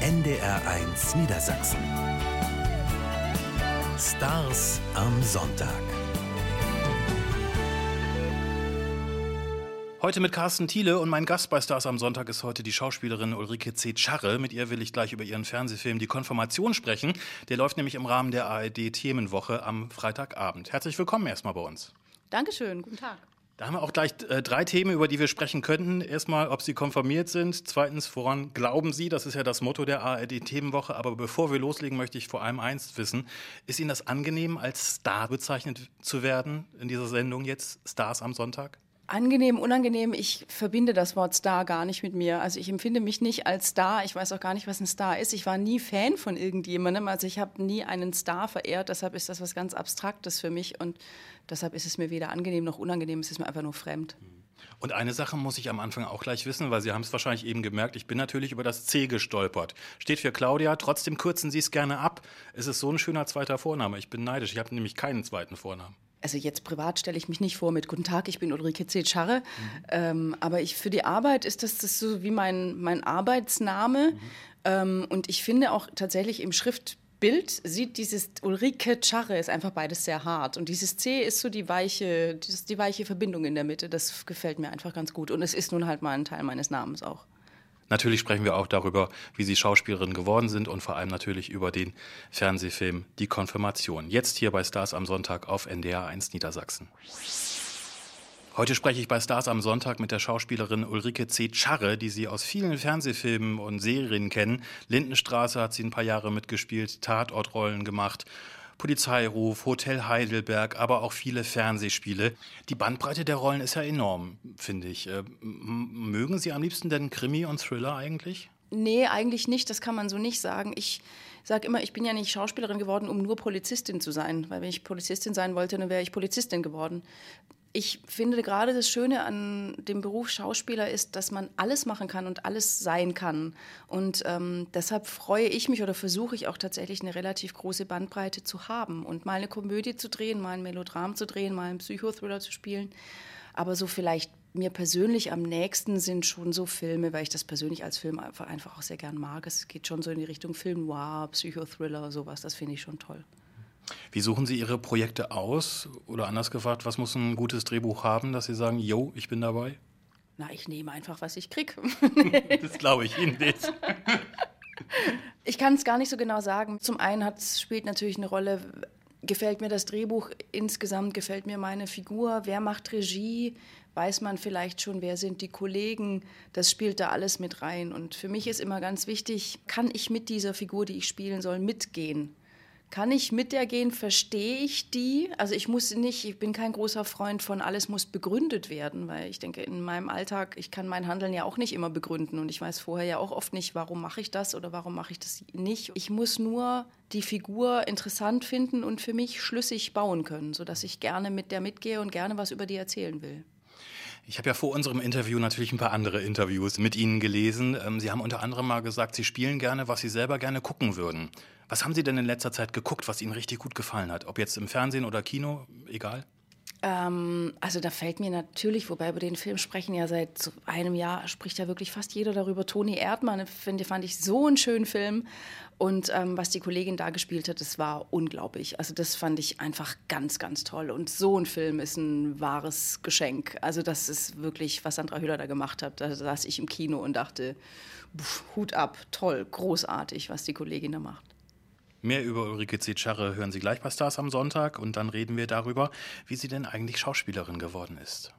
NDR1 Niedersachsen. Stars am Sonntag. Heute mit Carsten Thiele und mein Gast bei Stars am Sonntag ist heute die Schauspielerin Ulrike C. Tscharre. Mit ihr will ich gleich über ihren Fernsehfilm Die Konfirmation sprechen. Der läuft nämlich im Rahmen der ARD-Themenwoche am Freitagabend. Herzlich willkommen erstmal bei uns. Dankeschön, guten Tag. Da haben wir auch gleich 3 Themen, über die wir sprechen könnten. Erstmal, ob Sie konfirmiert sind. Zweitens, woran glauben Sie? Das ist ja das Motto der ARD-Themenwoche. Aber bevor wir loslegen, möchte ich vor allem eins wissen. Ist Ihnen das angenehm, als Star bezeichnet zu werden in dieser Sendung jetzt, Stars am Sonntag? Angenehm, unangenehm, ich verbinde das Wort Star gar nicht mit mir. Also ich empfinde mich nicht als Star, ich weiß auch gar nicht, was ein Star ist. Ich war nie Fan von irgendjemandem, also ich habe nie einen Star verehrt, deshalb ist das was ganz Abstraktes für mich und deshalb ist es mir weder angenehm noch unangenehm, es ist mir einfach nur fremd. Und eine Sache muss ich am Anfang auch gleich wissen, weil Sie haben es wahrscheinlich eben gemerkt, ich bin natürlich über das C gestolpert. Steht für Claudia, trotzdem kürzen Sie es gerne ab. Es ist so ein schöner zweiter Vorname, ich bin neidisch, ich habe nämlich keinen zweiten Vornamen. Also jetzt privat stelle ich mich nicht vor mit Guten Tag, ich bin Ulrike C. Tscharre. Aber für die Arbeit ist das so wie mein Arbeitsname. Und ich finde auch tatsächlich im Schriftbild sieht dieses Ulrike Tscharre ist einfach beides sehr hart. Und dieses C ist so die weiche Verbindung in der Mitte. Das gefällt mir einfach ganz gut. Und es ist nun halt mal ein Teil meines Namens auch. Natürlich sprechen wir auch darüber, wie Sie Schauspielerin geworden sind und vor allem natürlich über den Fernsehfilm Die Konfirmation. Jetzt hier bei Stars am Sonntag auf NDR1 Niedersachsen. Heute spreche ich bei Stars am Sonntag mit der Schauspielerin Ulrike C. Tscharre, die Sie aus vielen Fernsehfilmen und Serien kennen. Lindenstraße hat sie ein paar Jahre mitgespielt, Tatortrollen gemacht, Polizeiruf, Hotel Heidelberg, aber auch viele Fernsehspiele. Die Bandbreite der Rollen ist ja enorm, finde ich. Mögen Sie am liebsten denn Krimi und Thriller eigentlich? Nee, eigentlich nicht, das kann man so nicht sagen. Ich sage immer, ich bin ja nicht Schauspielerin geworden, um nur Polizistin zu sein. Weil wenn ich Polizistin sein wollte, dann wäre ich Polizistin geworden. Ich finde gerade das Schöne an dem Beruf Schauspieler ist, dass man alles machen kann und alles sein kann. Und deshalb freue ich mich oder versuche ich auch tatsächlich eine relativ große Bandbreite zu haben und mal eine Komödie zu drehen, mal ein Melodram zu drehen, mal einen Psychothriller zu spielen. Aber so vielleicht mir persönlich am nächsten sind schon so Filme, weil ich das persönlich als Film einfach auch sehr gern mag. Es geht schon so in die Richtung Film noir, Psychothriller, sowas, das finde ich schon toll. Wie suchen Sie Ihre Projekte aus? Oder anders gefragt, was muss ein gutes Drehbuch haben, dass Sie sagen, yo, ich bin dabei? Na, ich nehme einfach, was ich kriege. Das glaube ich Ihnen nicht. Ich kann es gar nicht so genau sagen. Zum einen spielt natürlich eine Rolle, gefällt mir das Drehbuch insgesamt, gefällt mir meine Figur, wer macht Regie, weiß man vielleicht schon, wer sind die Kollegen, das spielt da alles mit rein. Und für mich ist immer ganz wichtig, kann ich mit dieser Figur, die ich spielen soll, mitgehen? Kann ich mit der gehen? Verstehe ich die? Also ich bin kein großer Freund von alles muss begründet werden, weil ich denke, in meinem Alltag, ich kann mein Handeln ja auch nicht immer begründen und ich weiß vorher ja auch oft nicht, warum mache ich das oder warum mache ich das nicht. Ich muss nur die Figur interessant finden und für mich schlüssig bauen können, sodass ich gerne mit der mitgehe und gerne was über die erzählen will. Ich habe ja vor unserem Interview natürlich ein paar andere Interviews mit Ihnen gelesen. Sie haben unter anderem mal gesagt, Sie spielen gerne, was Sie selber gerne gucken würden. Was haben Sie denn in letzter Zeit geguckt, was Ihnen richtig gut gefallen hat? Ob jetzt im Fernsehen oder Kino, egal? Also da fällt mir natürlich, wobei über den Film sprechen ja seit so einem Jahr, spricht ja wirklich fast jeder darüber. Toni Erdmann, fand ich so einen schönen Film. Und was die Kollegin da gespielt hat, das war unglaublich. Also das fand ich einfach ganz, ganz toll. Und so ein Film ist ein wahres Geschenk. Also das ist wirklich, was Sandra Hüller da gemacht hat. Da saß ich im Kino und dachte, Hut ab, toll, großartig, was die Kollegin da macht. Mehr über Ulrike C. Tscharre hören Sie gleich bei Stars am Sonntag und dann reden wir darüber, wie sie denn eigentlich Schauspielerin geworden ist.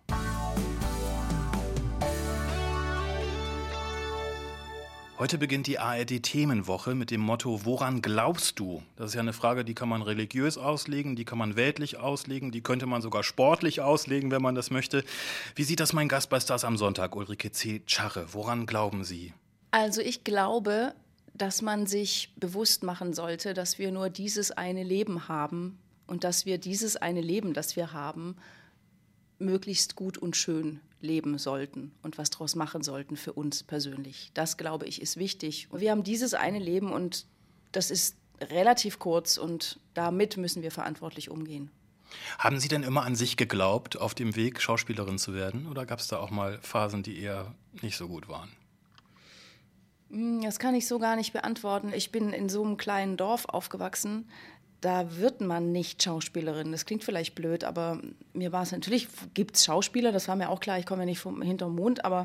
Heute beginnt die ARD-Themenwoche mit dem Motto Woran glaubst du? Das ist ja eine Frage, die kann man religiös auslegen, die kann man weltlich auslegen, die könnte man sogar sportlich auslegen, wenn man das möchte. Wie sieht das mein Gast bei Stars am Sonntag, Ulrike C. Tscharre? Woran glauben Sie? Also ich glaube, dass man sich bewusst machen sollte, dass wir nur dieses eine Leben haben und dass wir dieses eine Leben, das wir haben, möglichst gut und schön leben sollten und was daraus machen sollten für uns persönlich. Das, glaube ich, ist wichtig. Wir haben dieses eine Leben und das ist relativ kurz und damit müssen wir verantwortlich umgehen. Haben Sie denn immer an sich geglaubt, auf dem Weg Schauspielerin zu werden? Oder gab es da auch mal Phasen, die eher nicht so gut waren? Das kann ich so gar nicht beantworten. Ich bin in so einem kleinen Dorf aufgewachsen. Da wird man nicht Schauspielerin. Das klingt vielleicht blöd, aber mir war es natürlich, gibt es Schauspieler, das war mir auch klar, ich komme ja nicht hinterm Mond, aber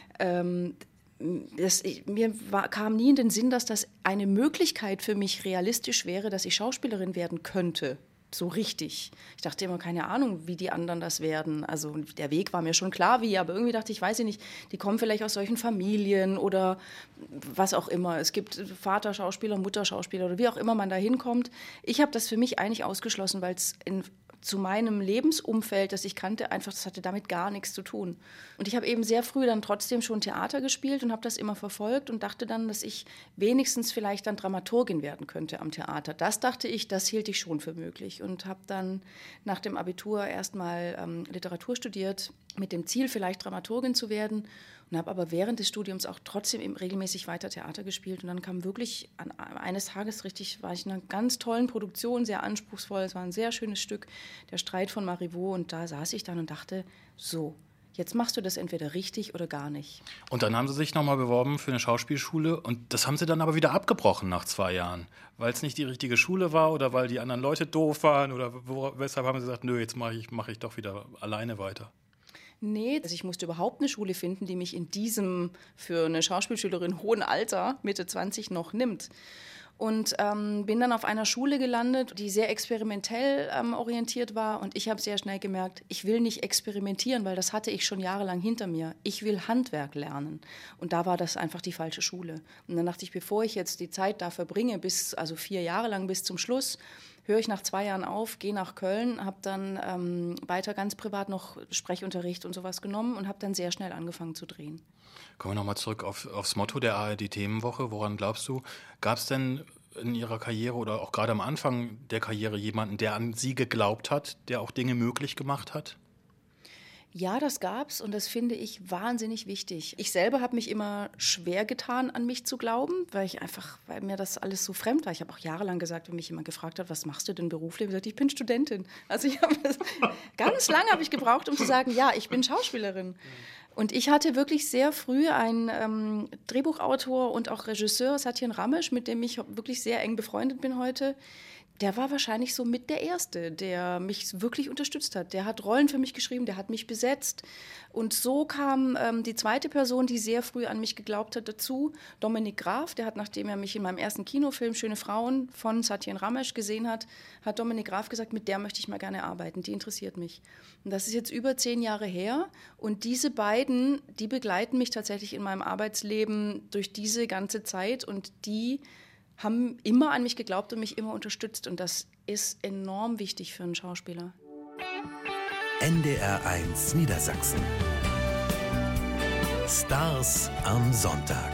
kam nie in den Sinn, dass das eine Möglichkeit für mich realistisch wäre, dass ich Schauspielerin werden könnte. So richtig. Ich dachte immer, keine Ahnung, wie die anderen das werden. Also der Weg war mir schon klar, wie, aber irgendwie dachte ich, weiß ich nicht, die kommen vielleicht aus solchen Familien oder was auch immer. Es gibt Vaterschauspieler, Mutterschauspieler oder wie auch immer man da hinkommt. Ich habe das für mich eigentlich ausgeschlossen, weil es zu meinem Lebensumfeld, das ich kannte, einfach, das hatte damit gar nichts zu tun. Und ich habe eben sehr früh dann trotzdem schon Theater gespielt und habe das immer verfolgt und dachte dann, dass ich wenigstens vielleicht dann Dramaturgin werden könnte am Theater. Das dachte ich, das hielt ich schon für möglich und habe dann nach dem Abitur erstmal Literatur studiert, mit dem Ziel, vielleicht Dramaturgin zu werden. Und habe aber während des Studiums auch trotzdem eben regelmäßig weiter Theater gespielt. Und dann kam wirklich eines Tages war ich in einer ganz tollen Produktion, sehr anspruchsvoll. Es war ein sehr schönes Stück, Der Streit von Marivaux. Und da saß ich dann und dachte, so, jetzt machst du das entweder richtig oder gar nicht. Und dann haben Sie sich nochmal beworben für eine Schauspielschule und das haben Sie dann aber wieder abgebrochen nach 2 Jahren, weil es nicht die richtige Schule war oder weil die anderen Leute doof waren oder weshalb haben Sie gesagt, nö, jetzt mache ich doch wieder alleine weiter? Nee, also ich musste überhaupt eine Schule finden, die mich in diesem für eine Schauspielschülerin hohen Alter, Mitte 20, noch nimmt. Und bin dann auf einer Schule gelandet, die sehr experimentell orientiert war. Und ich habe sehr schnell gemerkt, ich will nicht experimentieren, weil das hatte ich schon jahrelang hinter mir. Ich will Handwerk lernen. Und da war das einfach die falsche Schule. Und dann dachte ich, bevor ich jetzt die Zeit da verbringe, also 4 Jahre lang bis zum Schluss, höre ich nach 2 Jahren auf, gehe nach Köln, habe dann weiter ganz privat noch Sprechunterricht und sowas genommen und habe dann sehr schnell angefangen zu drehen. Kommen wir nochmal zurück aufs Motto der ARD-Themenwoche. Woran glaubst du, gab es denn in Ihrer Karriere oder auch gerade am Anfang der Karriere jemanden, der an Sie geglaubt hat, der auch Dinge möglich gemacht hat? Ja, das gab's und das finde ich wahnsinnig wichtig. Ich selber habe mich immer schwer getan, an mich zu glauben, weil mir das alles so fremd war. Ich habe auch jahrelang gesagt, wenn mich jemand gefragt hat, was machst du denn beruflich? Ich habe gesagt, ich bin Studentin. Also ganz lange habe ich gebraucht, um zu sagen, ja, ich bin Schauspielerin. Und ich hatte wirklich sehr früh einen Drehbuchautor und auch Regisseur, Satyen Ramesh, mit dem ich wirklich sehr eng befreundet bin heute. Der war wahrscheinlich so mit der Erste, der mich wirklich unterstützt hat. Der hat Rollen für mich geschrieben, der hat mich besetzt. Und so kam die zweite Person, die sehr früh an mich geglaubt hat, dazu. Dominik Graf, der hat, nachdem er mich in meinem ersten Kinofilm Schöne Frauen von Satyen Ramesh gesehen hat, hat Dominik Graf gesagt, mit der möchte ich mal gerne arbeiten, die interessiert mich. Und das ist jetzt über 10 Jahre her. Und diese beiden, die begleiten mich tatsächlich in meinem Arbeitsleben durch diese ganze Zeit und die haben immer an mich geglaubt und mich immer unterstützt. Und das ist enorm wichtig für einen Schauspieler. NDR1 Niedersachsen. Stars am Sonntag.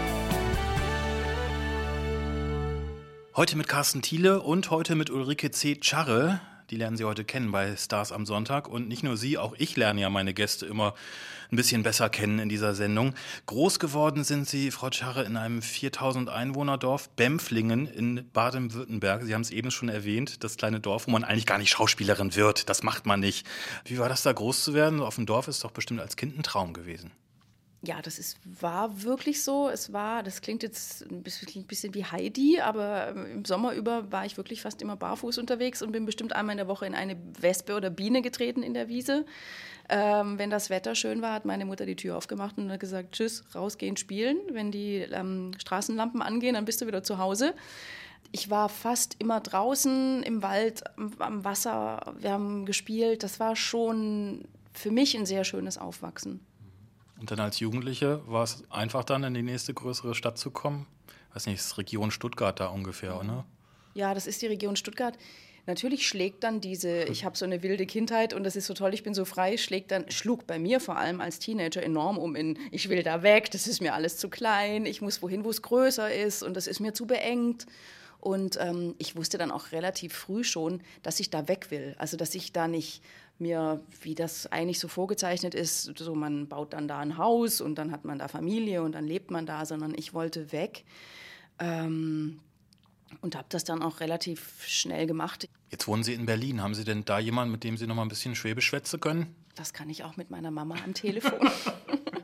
Heute mit Carsten Thiele und heute mit Ulrike C. Tscharre. Die lernen Sie heute kennen bei Stars am Sonntag. Und nicht nur Sie, auch ich lerne ja meine Gäste immer ein bisschen besser kennen in dieser Sendung. Groß geworden sind Sie, Frau Tscharre, in einem 4000 Einwohnerdorf, Bempflingen in Baden-Württemberg. Sie haben es eben schon erwähnt, das kleine Dorf, wo man eigentlich gar nicht Schauspielerin wird. Das macht man nicht. Wie war das da, groß zu werden? Auf dem Dorf ist doch bestimmt als Kind ein Traum gewesen. Ja, war wirklich so. Das klingt jetzt ein bisschen wie Heidi, aber im Sommer über war ich wirklich fast immer barfuß unterwegs und bin bestimmt einmal in der Woche in eine Wespe oder Biene getreten in der Wiese. Wenn das Wetter schön war, hat meine Mutter die Tür aufgemacht und hat gesagt, tschüss, rausgehen, spielen. Wenn die Straßenlampen angehen, dann bist du wieder zu Hause. Ich war fast immer draußen im Wald, am Wasser. Wir haben gespielt. Das war schon für mich ein sehr schönes Aufwachsen. Und dann als Jugendliche war es einfach dann in die nächste größere Stadt zu kommen? Weiß nicht, das ist Region Stuttgart da ungefähr, oder? Ja, das ist die Region Stuttgart. Natürlich schlägt dann ich habe so eine wilde Kindheit und das ist so toll, ich bin so frei, schlug bei mir vor allem als Teenager enorm ich will da weg, das ist mir alles zu klein, ich muss wohin, wo es größer ist und das ist mir zu beengt. Und ich wusste dann auch relativ früh schon, dass ich da weg will. Also, dass ich da nicht wie das eigentlich so vorgezeichnet ist, so man baut dann da ein Haus und dann hat man da Familie und dann lebt man da, sondern ich wollte weg. Und habe das dann auch relativ schnell gemacht. Jetzt wohnen Sie in Berlin. Haben Sie denn da jemanden, mit dem Sie noch mal ein bisschen Schwäbisch schwätzen können? Das kann ich auch mit meiner Mama am Telefon.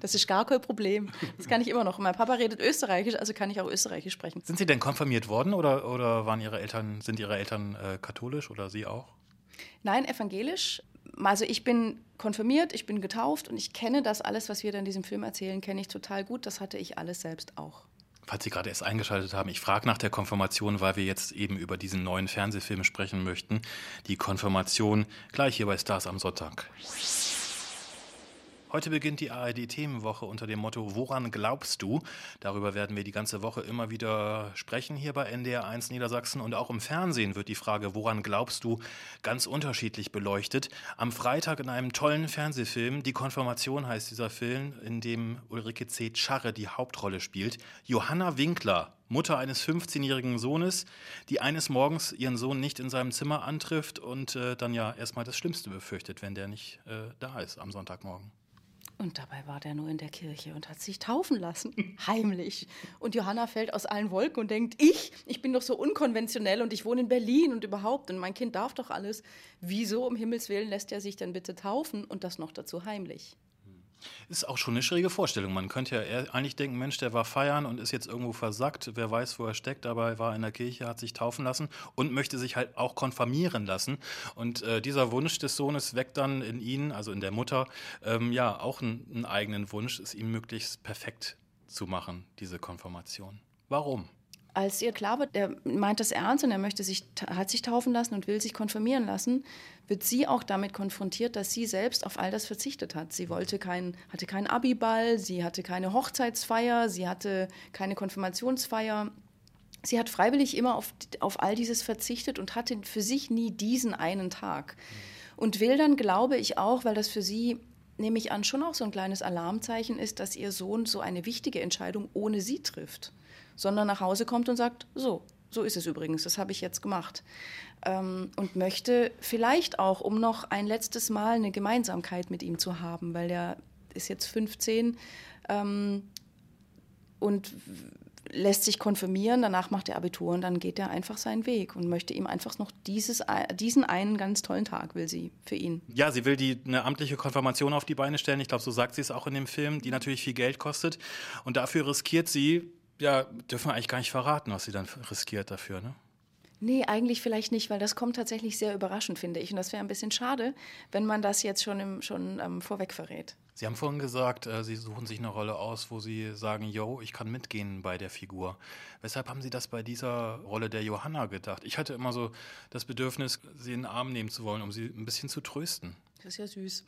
Das ist gar kein Problem. Das kann ich immer noch. Mein Papa redet Österreichisch, also kann ich auch Österreichisch sprechen. Sind Sie denn konfirmiert worden oder sind Ihre Eltern katholisch oder Sie auch? Nein, evangelisch. Also ich bin konfirmiert, ich bin getauft und ich kenne das alles, was wir da in diesem Film erzählen, kenne ich total gut. Das hatte ich alles selbst auch. Falls Sie gerade erst eingeschaltet haben, ich frage nach der Konfirmation, weil wir jetzt eben über diesen neuen Fernsehfilm sprechen möchten. Die Konfirmation gleich hier bei Stars am Sonntag. Heute beginnt die ARD-Themenwoche unter dem Motto Woran glaubst du? Darüber werden wir die ganze Woche immer wieder sprechen hier bei NDR 1 Niedersachsen. Und auch im Fernsehen wird die Frage Woran glaubst du? Ganz unterschiedlich beleuchtet. Am Freitag in einem tollen Fernsehfilm, Die Konfirmation heißt dieser Film, in dem Ulrike C. Tscharre die Hauptrolle spielt. Johanna Winkler, Mutter eines 15-jährigen Sohnes, die eines Morgens ihren Sohn nicht in seinem Zimmer antrifft und dann ja erstmal das Schlimmste befürchtet, wenn der nicht da ist am Sonntagmorgen. Und dabei war der nur in der Kirche und hat sich taufen lassen, heimlich. Und Johanna fällt aus allen Wolken und denkt, ich bin doch so unkonventionell und ich wohne in Berlin und überhaupt und mein Kind darf doch alles. Wieso um Himmels Willen lässt er sich dann bitte taufen und das noch dazu heimlich? Ist auch schon eine schräge Vorstellung. Man könnte ja eher eigentlich denken, Mensch, der war feiern und ist jetzt irgendwo versackt. Wer weiß, wo er steckt, aber er war in der Kirche, hat sich taufen lassen und möchte sich halt auch konfirmieren lassen. Und dieser Wunsch des Sohnes weckt dann in ihn, also in der Mutter, auch einen eigenen Wunsch, es ihm möglichst perfekt zu machen, diese Konfirmation. Warum? Als ihr klar wird, er meint das ernst und er hat sich taufen lassen und will sich konfirmieren lassen, wird sie auch damit konfrontiert, dass sie selbst auf all das verzichtet hat. Sie hatte keinen Abiball, sie hatte keine Hochzeitsfeier, sie hatte keine Konfirmationsfeier. Sie hat freiwillig immer auf all dieses verzichtet und hatte für sich nie diesen einen Tag. Und will dann, glaube ich auch, weil das für sie, nehme ich an, schon auch so ein kleines Alarmzeichen ist, dass ihr Sohn so eine wichtige Entscheidung ohne sie trifft, sondern nach Hause kommt und sagt, so ist es übrigens, das habe ich jetzt gemacht. Und möchte vielleicht auch, um noch ein letztes Mal eine Gemeinsamkeit mit ihm zu haben, weil der ist jetzt 15 und lässt sich konfirmieren, danach macht er Abitur und dann geht er einfach seinen Weg und möchte ihm einfach noch diesen einen ganz tollen Tag, will sie für ihn. Ja, sie will eine amtliche Konfirmation auf die Beine stellen, ich glaube, so sagt sie es auch in dem Film, die natürlich viel Geld kostet und dafür riskiert sie, ja, dürfen wir eigentlich gar nicht verraten, was sie dann riskiert dafür, ne? Nee, eigentlich vielleicht nicht, weil das kommt tatsächlich sehr überraschend, finde ich. Und das wäre ein bisschen schade, wenn man das jetzt schon vorweg verrät. Sie haben vorhin gesagt, Sie suchen sich eine Rolle aus, wo Sie sagen, ich kann mitgehen bei der Figur. Weshalb haben Sie das bei dieser Rolle der Johanna gedacht? Ich hatte immer so das Bedürfnis, sie in den Arm nehmen zu wollen, um sie ein bisschen zu trösten. Das ist ja süß.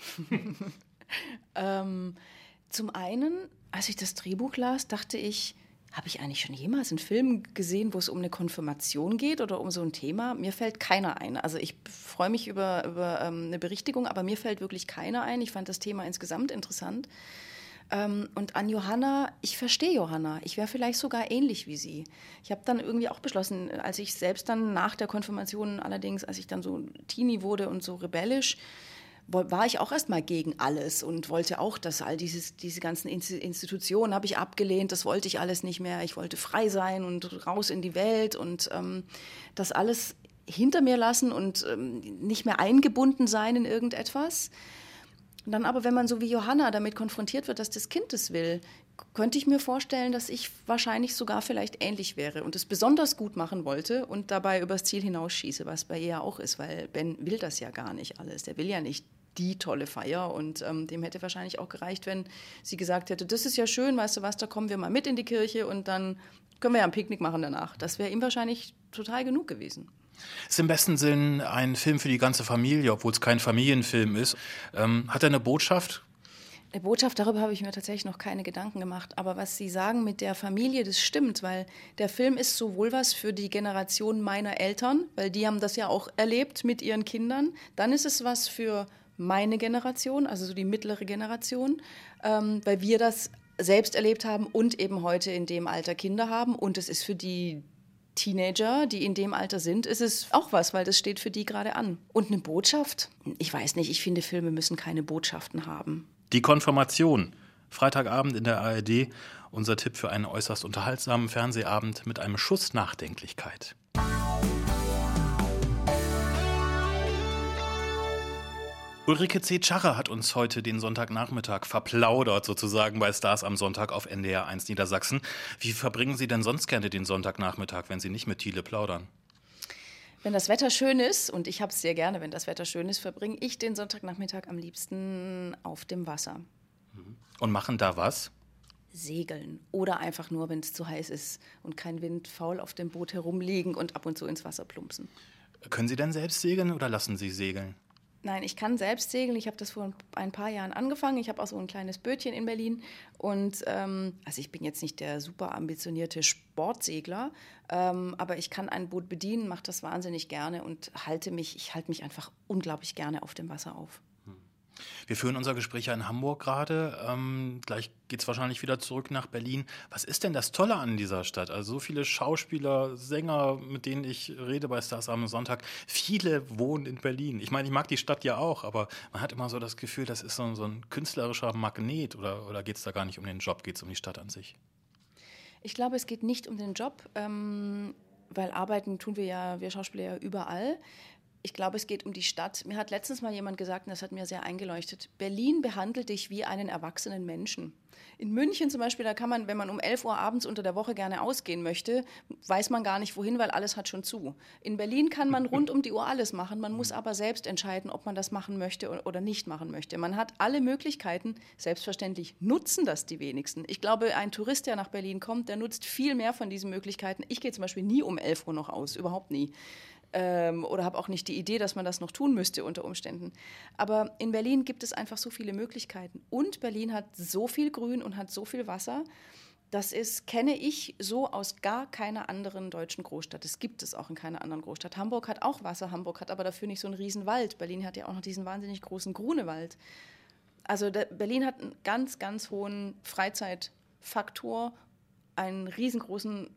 Zum einen, als ich das Drehbuch las, dachte ich, habe ich eigentlich schon jemals einen Film gesehen, wo es um eine Konfirmation geht oder um so ein Thema? Mir fällt keiner ein. Also ich freue mich über eine Berichtigung, aber mir fällt wirklich keiner ein. Ich fand das Thema insgesamt interessant. Und an Johanna, ich verstehe Johanna. Ich wäre vielleicht sogar ähnlich wie sie. Ich habe dann irgendwie auch beschlossen, als ich selbst dann nach der Konfirmation allerdings, als ich dann so Teenie wurde und so rebellisch, war ich auch erstmal gegen alles und wollte auch, dass all diese ganzen Institutionen habe ich abgelehnt, das wollte ich alles nicht mehr. Ich wollte frei sein und raus in die Welt und das alles hinter mir lassen und nicht mehr eingebunden sein in irgendetwas. Und dann aber, wenn man so wie Johanna damit konfrontiert wird, dass das Kind es will, könnte ich mir vorstellen, dass ich wahrscheinlich sogar vielleicht ähnlich wäre und es besonders gut machen wollte und dabei übers Ziel hinausschieße, was bei ihr auch ist, weil Ben will das ja gar nicht alles. Der will ja nicht die tolle Feier und dem hätte wahrscheinlich auch gereicht, wenn sie gesagt hätte, das ist ja schön, weißt du was, da kommen wir mal mit in die Kirche und dann können wir ja ein Picknick machen danach. Das wäre ihm wahrscheinlich total genug gewesen. Ist im besten Sinn ein Film für die ganze Familie, obwohl es kein Familienfilm ist. Hat er eine Botschaft? Eine Botschaft, darüber habe ich mir tatsächlich noch keine Gedanken gemacht. Aber was Sie sagen mit der Familie, das stimmt, weil der Film ist sowohl was für die Generation meiner Eltern, weil die haben das ja auch erlebt mit ihren Kindern. Dann ist es was für meine Generation, also so die mittlere Generation, weil wir das selbst erlebt haben und eben heute in dem Alter Kinder haben. Und es ist für die Teenager, die in dem Alter sind, ist es auch was, weil das steht für die gerade an. Und eine Botschaft? Ich weiß nicht, ich finde, Filme müssen keine Botschaften haben. Die Konfirmation. Freitagabend in der ARD. Unser Tipp für einen äußerst unterhaltsamen Fernsehabend mit einem Schuss Nachdenklichkeit. Ulrike C. Tscharre hat uns heute den Sonntagnachmittag verplaudert, sozusagen bei Stars am Sonntag auf NDR 1 Niedersachsen. Wie verbringen Sie denn sonst gerne den Sonntagnachmittag, wenn Sie nicht mit Thiele plaudern? Wenn das Wetter schön ist, und ich habe es sehr gerne, wenn das Wetter schön ist, verbringe ich den Sonntagnachmittag am liebsten auf dem Wasser. Und machen da was? Segeln oder einfach nur, wenn es zu heiß ist und kein Wind, faul auf dem Boot herumliegen und ab und zu ins Wasser plumpsen. Können Sie denn selbst segeln oder lassen Sie segeln? Nein, ich kann selbst segeln. Ich habe das vor ein paar Jahren angefangen. Ich habe auch so ein kleines Bötchen in Berlin. Und also ich bin jetzt nicht der super ambitionierte Sportsegler, aber ich kann ein Boot bedienen, mache das wahnsinnig gerne und ich halte mich einfach unglaublich gerne auf dem Wasser auf. Wir führen unser Gespräch ja in Hamburg gerade. Gleich geht es wahrscheinlich wieder zurück nach Berlin. Was ist denn das Tolle an dieser Stadt? Also so viele Schauspieler, Sänger, mit denen ich rede bei Stars am Sonntag. Viele wohnen in Berlin. Ich meine, ich mag die Stadt ja auch, aber man hat immer so das Gefühl, das ist so ein künstlerischer Magnet. Oder geht es da gar nicht um den Job, geht es um die Stadt an sich? Ich glaube, es geht nicht um den Job, weil arbeiten tun wir Schauspieler ja überall. Ich glaube, es geht um die Stadt. Mir hat letztens mal jemand gesagt, und das hat mir sehr eingeleuchtet, Berlin behandelt dich wie einen erwachsenen Menschen. In München zum Beispiel, da kann man, wenn man um 11 Uhr abends unter der Woche gerne ausgehen möchte, weiß man gar nicht wohin, weil alles hat schon zu. In Berlin kann man rund um die Uhr alles machen, man muss aber selbst entscheiden, ob man das machen möchte oder nicht machen möchte. Man hat alle Möglichkeiten, selbstverständlich nutzen das die wenigsten. Ich glaube, ein Tourist, der nach Berlin kommt, der nutzt viel mehr von diesen Möglichkeiten. Ich gehe zum Beispiel nie um 11 Uhr noch aus, überhaupt nie. Oder habe auch nicht die Idee, dass man das noch tun müsste unter Umständen. Aber in Berlin gibt es einfach so viele Möglichkeiten. Und Berlin hat so viel Grün und hat so viel Wasser. Kenne ich so aus gar keiner anderen deutschen Großstadt. Das gibt es auch in keiner anderen Großstadt. Hamburg hat auch Wasser, Hamburg hat aber dafür nicht so einen riesen Wald. Berlin hat ja auch noch diesen wahnsinnig großen Grunewald. Also Berlin hat einen ganz, ganz hohen Freizeitfaktor, ein riesengroßes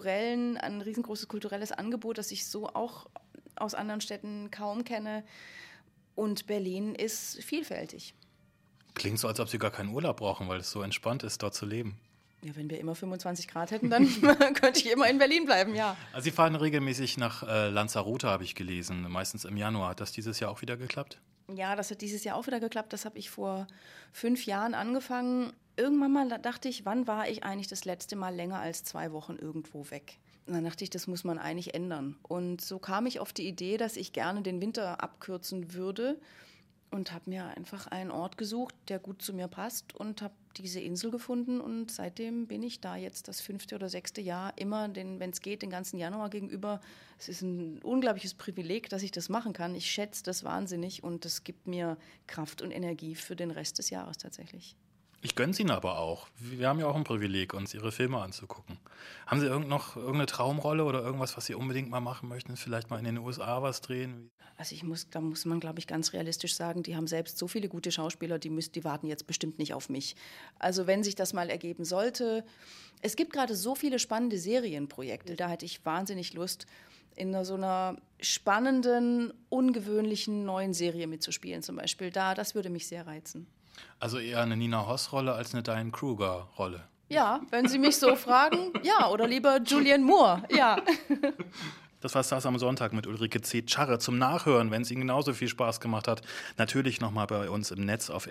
kulturelles Angebot, das ich so auch aus anderen Städten kaum kenne. Und Berlin ist vielfältig. Klingt so, als ob Sie gar keinen Urlaub brauchen, weil es so entspannt ist, dort zu leben. Ja, wenn wir immer 25 Grad hätten, dann könnte ich immer in Berlin bleiben, ja. Also Sie fahren regelmäßig nach Lanzarote, habe ich gelesen, meistens im Januar. Hat das dieses Jahr auch wieder geklappt? Ja, das hat dieses Jahr auch wieder geklappt. Das habe ich vor 5 Jahren angefangen. Irgendwann mal dachte ich, wann war ich eigentlich das letzte Mal länger als 2 Wochen irgendwo weg? Und dann dachte ich, das muss man eigentlich ändern. Und so kam ich auf die Idee, dass ich gerne den Winter abkürzen würde und habe mir einfach einen Ort gesucht, der gut zu mir passt und habe diese Insel gefunden. Und seitdem bin ich da jetzt das 5. oder 6. Jahr immer, wenn es geht, den ganzen Januar gegenüber. Es ist ein unglaubliches Privileg, dass ich das machen kann. Ich schätze das wahnsinnig und das gibt mir Kraft und Energie für den Rest des Jahres tatsächlich. Ich gönne es Ihnen aber auch. Wir haben ja auch ein Privileg, uns Ihre Filme anzugucken. Haben Sie noch irgendeine Traumrolle oder irgendwas, was Sie unbedingt mal machen möchten? Vielleicht mal in den USA was drehen? Also da muss man, glaube ich, ganz realistisch sagen, die haben selbst so viele gute Schauspieler, die warten jetzt bestimmt nicht auf mich. Also wenn sich das mal ergeben sollte. Es gibt gerade so viele spannende Serienprojekte, da hätte ich wahnsinnig Lust, in so einer spannenden, ungewöhnlichen neuen Serie mitzuspielen zum Beispiel. Das würde mich sehr reizen. Also eher eine Nina Hoss-Rolle als eine Diane Kruger-Rolle? Ja, wenn Sie mich so fragen, ja. Oder lieber Julianne Moore, ja. Das war Stars am Sonntag mit Ulrike C. Tscharre zum Nachhören, wenn es Ihnen genauso viel Spaß gemacht hat. Natürlich nochmal bei uns im Netz auf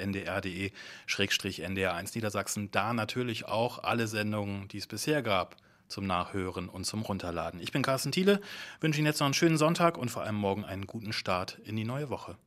ndr.de/ndr1 Niedersachsen. Da natürlich auch alle Sendungen, die es bisher gab, zum Nachhören und zum Runterladen. Ich bin Carsten Thiele, wünsche Ihnen jetzt noch einen schönen Sonntag und vor allem morgen einen guten Start in die neue Woche.